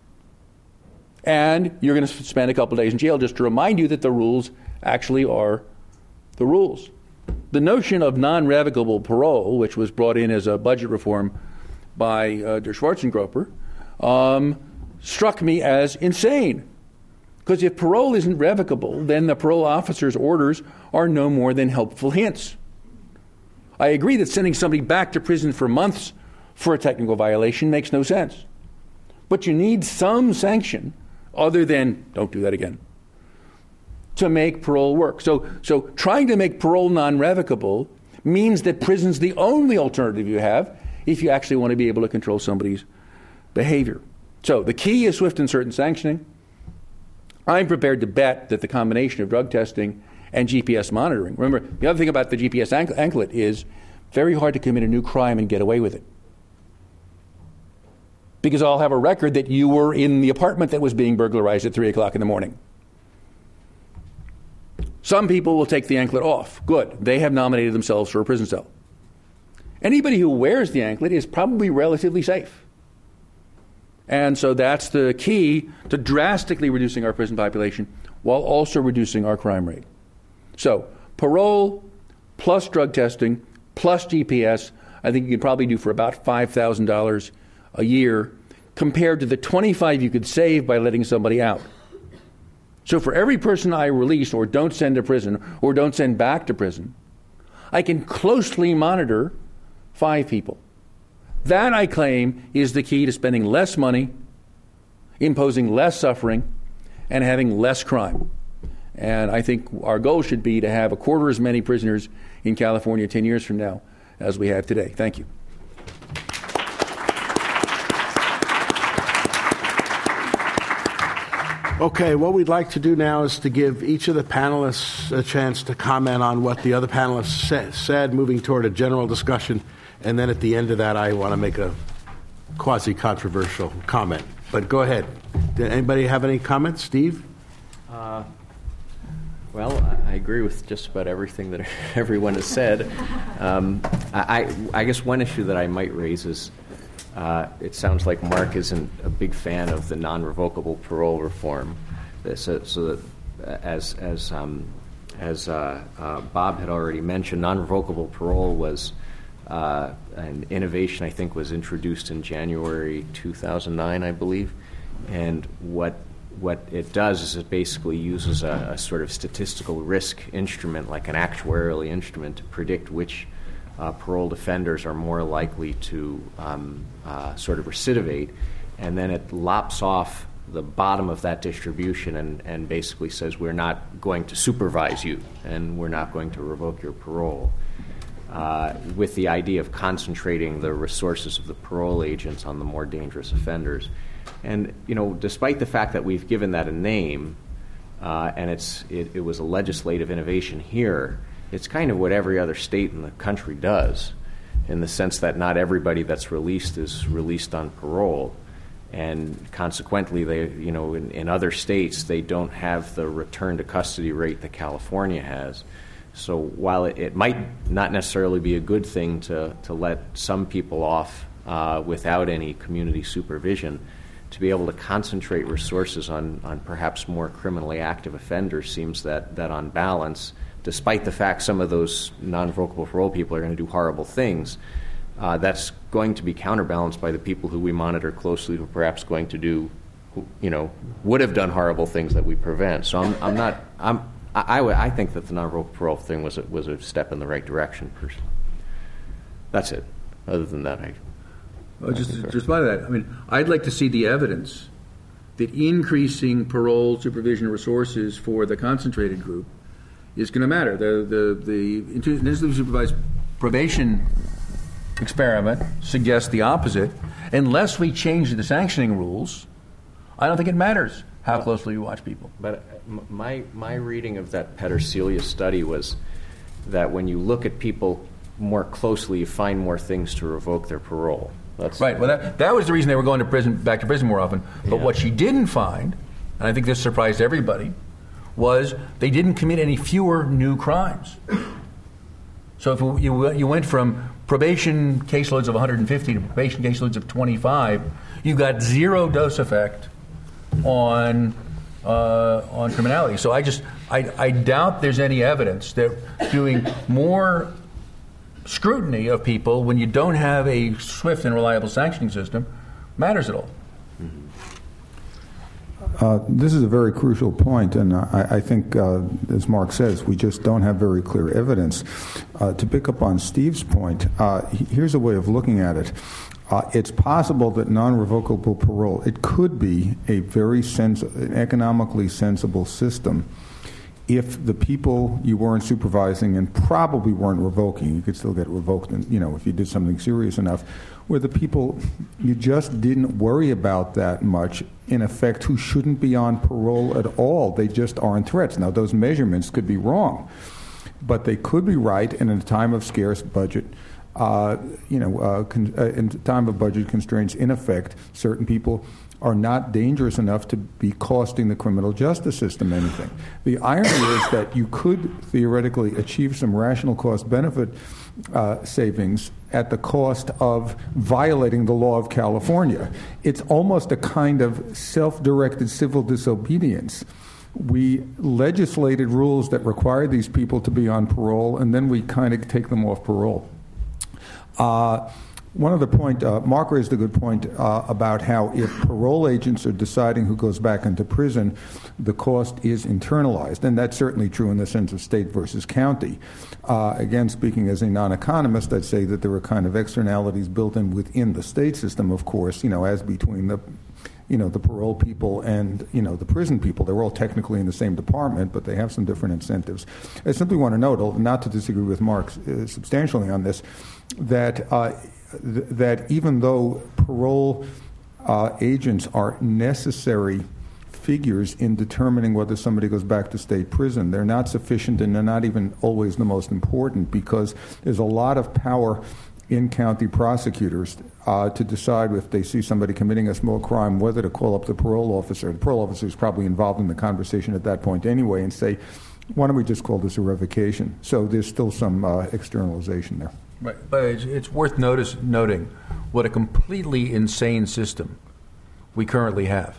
And you're going to spend a couple of days in jail just to remind you that the rules actually are the rules. The notion of non-revocable parole, which was brought in as a budget reform by uh, Der Schwarzengroper, um, struck me as insane. Because if parole isn't revocable, then the parole officer's orders are no more than helpful hints. I agree that sending somebody back to prison for months for a technical violation makes no sense. But you need some sanction other than don't do that again to make parole work. So, so trying to make parole non-revocable means that prison's the only alternative you have if you actually want to be able to control somebody's behavior. So the key is swift and certain sanctioning. I'm prepared to bet that the combination of drug testing and G P S monitoring. Remember, the other thing about the G P S anklet, anklet is very hard to commit a new crime and get away with it. Because I'll have a record that you were in the apartment that was being burglarized at three o'clock in the morning. Some people will take the anklet off. Good. They have nominated themselves for a prison cell. Anybody who wears the anklet is probably relatively safe. And so that's the key to drastically reducing our prison population while also reducing our crime rate. So parole plus drug testing plus G P S, I think you could probably do for about five thousand dollars a year compared to the twenty-five you could save by letting somebody out. So for every person I release or don't send to prison or don't send back to prison, I can closely monitor five people. That, I claim, is the key to spending less money, imposing less suffering, and having less crime. And I think our goal should be to have a quarter as many prisoners in California ten years from now as we have today. Thank you. Okay, what we'd like to do now is to give each of the panelists a chance to comment on what the other panelists sa- said, moving toward a general discussion. And then at the end of that, I want to make a quasi-controversial comment. But go ahead. Did anybody have any comments? Steve? Uh, well, I agree with just about everything that everyone has said. Um, I, I guess one issue that I might raise is Uh, it sounds like Mark isn't a big fan of the non-revocable parole reform. So, so that, as as um, as uh, uh, Bob had already mentioned, non-revocable parole was uh, an innovation. I think was introduced in January two thousand nine, I believe. And what what it does is it basically uses a, a sort of statistical risk instrument, like an actuarial instrument, to predict which Uh, paroled offenders are more likely to um, uh, sort of recidivate, and then it lops off the bottom of that distribution and, and basically says we're not going to supervise you and we're not going to revoke your parole, uh, with the idea of concentrating the resources of the parole agents on the more dangerous offenders. And, you know, despite the fact that we've given that a name, uh, and it's it, it was a legislative innovation here, it's kind of what every other state in the country does, in the sense that not everybody that's released is released on parole. And consequently, they, you know, in, in other states, they don't have the return to custody rate that California has. So while it, it might not necessarily be a good thing to, to let some people off uh, without any community supervision, to be able to concentrate resources on, on perhaps more criminally active offenders seems that, that on balance, despite the fact some of those non-revocable parole people are going to do horrible things, uh, that's going to be counterbalanced by the people who we monitor closely who are perhaps going to do, who, you know, would have done horrible things that we prevent. So I'm, I'm not, I'm, I, I, I think that the non-revocable parole thing was a, was a step in the right direction, personally. That's it. Other than that, I... Well, just to respond to that, I mean, I'd like to see the evidence that increasing parole supervision resources for the concentrated group is going to matter. The the the intensively supervised probation experiment suggests the opposite. Unless we change the sanctioning rules, I don't think it matters how closely you watch people. But my my reading of that Petersilia study was that when you look at people more closely, you find more things to revoke their parole. That's right. Well, that that was the reason they were going to prison, back to prison more often. But yeah. What she didn't find, and I think this surprised everybody, was they didn't commit any fewer new crimes. So if you, you went from probation caseloads of one hundred fifty to probation caseloads of twenty-five, you got zero dose effect on uh, on criminality. So I just I, I doubt there's any evidence that doing more scrutiny of people when you don't have a swift and reliable sanctioning system matters at all. Mm-hmm. Uh, this is a very crucial point, and I, I think, uh, as Mark says, we just don't have very clear evidence. Uh, to pick up on Steve's point, uh, here's a way of looking at it. Uh, it's possible that non-revocable parole, it could be a very sens- an economically sensible system if the people you weren't supervising and probably weren't revoking, you could still get revoked, and, you know, if you did something serious enough, where the people you just didn't worry about that much, in effect, who shouldn't be on parole at all. They just aren't threats. Now, those measurements could be wrong, but they could be right, and in a time of scarce budget, uh, you know, uh, con- uh, in time of budget constraints, in effect, certain people are not dangerous enough to be costing the criminal justice system anything. The irony is that you could theoretically achieve some rational cost-benefit uh, savings at the cost of violating the law of California. It's almost a kind of self-directed civil disobedience. We legislated rules that require these people to be on parole, and then we kind of take them off parole. Uh, One other point, uh, Mark raised a good point uh, about how if parole agents are deciding who goes back into prison, the cost is internalized. And that's certainly true in the sense of state versus county. Uh, again, speaking as a non-economist, I'd say that there are kind of externalities built in within the state system, of course, you know, as between the you know, the parole people and, you know, the prison people. They're all technically in the same department, but they have some different incentives. I simply want to note, not to disagree with Mark uh, substantially on this, that uh, th- that even though parole uh, agents are necessary figures in determining whether somebody goes back to state prison, they're not sufficient, and they're not even always the most important, because there's a lot of power in county prosecutors uh, to decide if they see somebody committing a small crime, whether to call up the parole officer. The parole officer is probably involved in the conversation at that point anyway, and say, why don't we just call this a revocation? So there's still some uh, externalization there. Right, but it's, it's worth notice, noting what a completely insane system we currently have.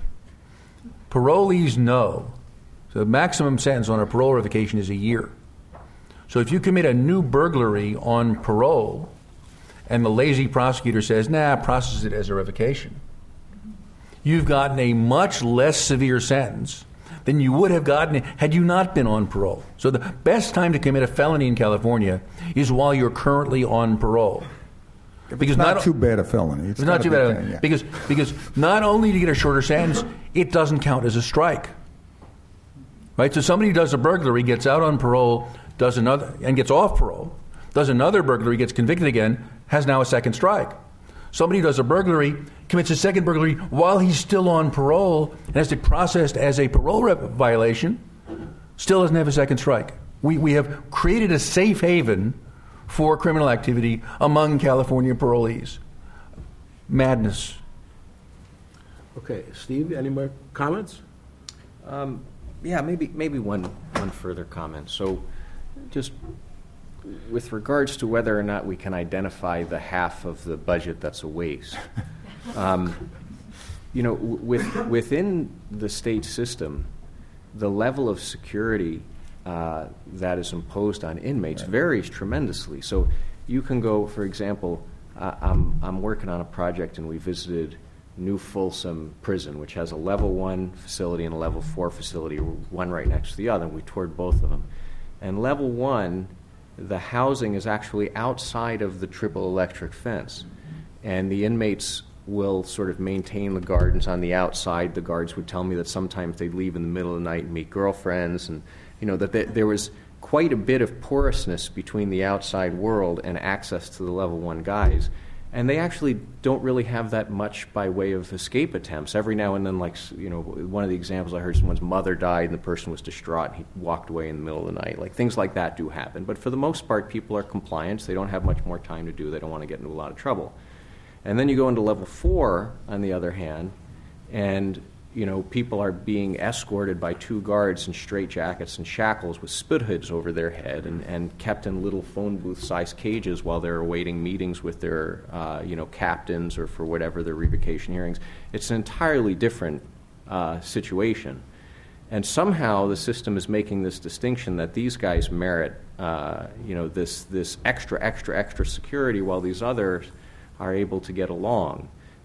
Parolees know the maximum sentence on a parole revocation is a year. So if you commit a new burglary on parole, and the lazy prosecutor says, nah, process it as a revocation, you've gotten a much less severe sentence than you would have gotten had you not been on parole. So the best time to commit a felony in California is while you're currently on parole. Because it's not, not too bad a felony. It's, it's not too bad. A, thing, yeah. Because because not only do you get a shorter sentence, it doesn't count as a strike. Right? So somebody who does a burglary, gets out on parole, does another, and gets off parole, does another burglary, gets convicted again, has now a second strike. Somebody who does a burglary, commits a second burglary while he's still on parole and has to be processed as a parole violation, still doesn't have a second strike. We we have created a safe haven for criminal activity among California parolees. Madness. Okay, Steve, any more comments? Um, yeah, maybe maybe one one further comment. So, just with regards to whether or not we can identify the half of the budget that's a waste, um, you know, w- with within the state system, the level of security uh, that is imposed on inmates varies tremendously. So, you can go, for example, uh, I'm I'm working on a project, and we visited New Folsom Prison, which has a level one facility and a level four facility, one right next to the other. And we toured both of them. And level one, the housing is actually outside of the triple electric fence. And the inmates will sort of maintain the gardens on the outside. The guards would tell me that sometimes they'd leave in the middle of the night and meet girlfriends, and you know that they, there was quite a bit of porousness between the outside world and access to the level one guys. And they actually don't really have that much by way of escape attempts. Every now and then, like, you know, one of the examples I heard, someone's mother died and the person was distraught and he walked away in the middle of the night. Like, things like that do happen. But for the most part, people are compliant. They don't have much more time to do. They don't want to get into a lot of trouble. And then you go into level four, on the other hand, and, you know, people are being escorted by two guards in straitjackets and shackles with spit hoods over their head and, and kept in little phone booth-sized cages while they're awaiting meetings with their, uh, you know, captains or for whatever their revocation hearings. It's an entirely different uh, situation. And somehow the system is making this distinction that these guys merit, uh, you know, this, this extra, extra, extra security while these others are able to get along.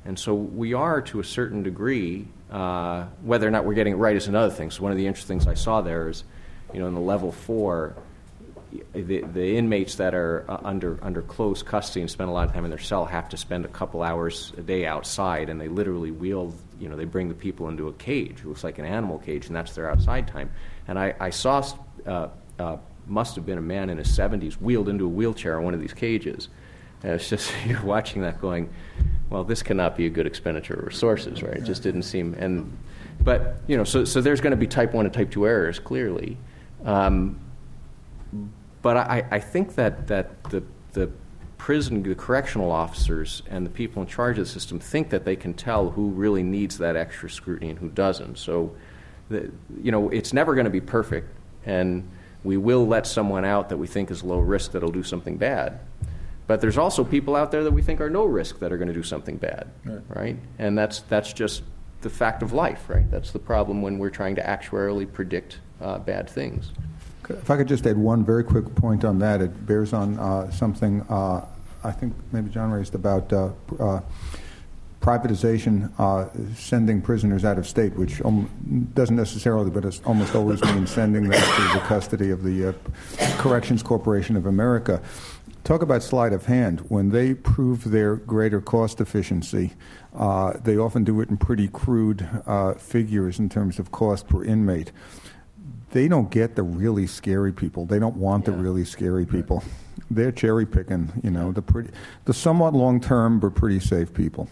And so we are, to a certain degree, uh, whether or not we're getting it right is another thing. So one of the interesting things I saw there is, you know, in the level four, the, the inmates that are uh, under under close custody and spend a lot of time in their cell have to spend a couple hours a day outside, and they literally wheel, you know, they bring the people into a cage. It looks like an animal cage, and that's their outside time. And I, I saw, uh, uh, must have been a man in his seventies, wheeled into a wheelchair in one of these cages. And it's just, you're watching that going, well, this cannot be a good expenditure of resources, right? It just didn't seem, and, but, you know, so, so there's going to be type one and type two errors, clearly. Um, But I, I think that, that the, the prison, the correctional officers and the people in charge of the system think that they can tell who really needs that extra scrutiny and who doesn't. So, the, you know, it's never going to be perfect, and we will let someone out that we think is low risk that'll do something bad. But there's also people out there that we think are no risk that are going to do something bad, right? right? And that's that's just the fact of life, right? That's the problem when we're trying to actuarially predict uh, bad things. If I could just add one very quick point on that, it bears on uh, something uh, I think maybe John raised about uh, uh, privatization, uh, sending prisoners out of state, which um, doesn't necessarily, but it almost always means sending them to the custody of the uh, Corrections Corporation of America. Talk about sleight of hand. When they prove their greater cost efficiency, uh, they often do it in pretty crude uh, figures in terms of cost per inmate. They don't get the really scary people. They don't want yeah. the really scary people. They're cherry picking, you know, the pretty, the somewhat long term but pretty safe people.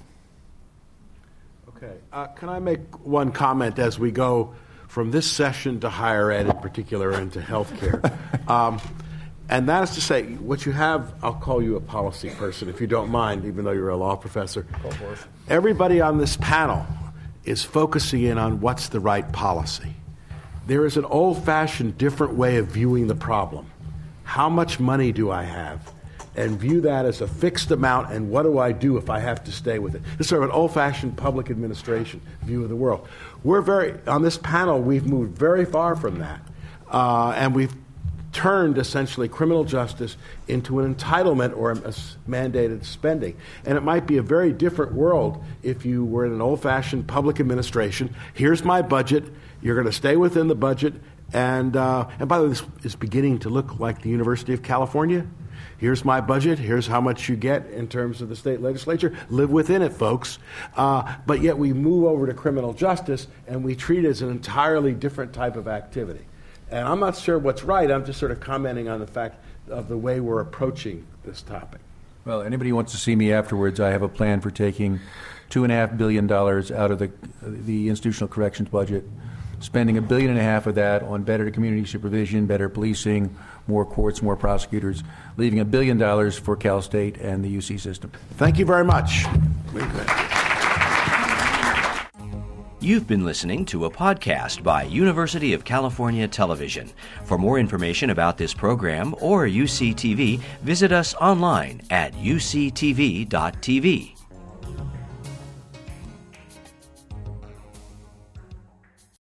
Okay. Uh, can I make one comment as we go from this session to higher ed in particular and to healthcare? um, and that is to say, what you have, I'll call you a policy person if you don't mind, even though you're a law professor. Go for it. Everybody on this panel is focusing in on what's the right policy. There is an old-fashioned different way of viewing the problem. How much money do I have? And view that as a fixed amount, and what do I do if I have to stay with it? This is sort of an old-fashioned public administration view of the world. We're very, on this panel, we've moved very far from that. Uh, and we've turned, essentially, criminal justice into an entitlement or a, a mandated spending. And it might be a very different world if you were in an old-fashioned public administration. Here's my budget. You're going to stay within the budget. And, uh, and by the way, this is beginning to look like the University of California. Here's my budget. Here's how much you get in terms of the state legislature. Live within it, folks. Uh, but yet we move over to criminal justice, and we treat it as an entirely different type of activity. And I'm not sure what's right. I'm just sort of commenting on the fact of the way we're approaching this topic. Well, anybody who wants to see me afterwards, I have a plan for taking two and a half billion dollars out of the the institutional corrections budget, spending a billion and a half of that on better community supervision, better policing, more courts, more prosecutors, leaving a billion dollars for Cal State and the U C system. Thank you very much. You've been listening to a podcast by University of California Television. For more information about this program or U C T V, visit us online at u c t v dot t v.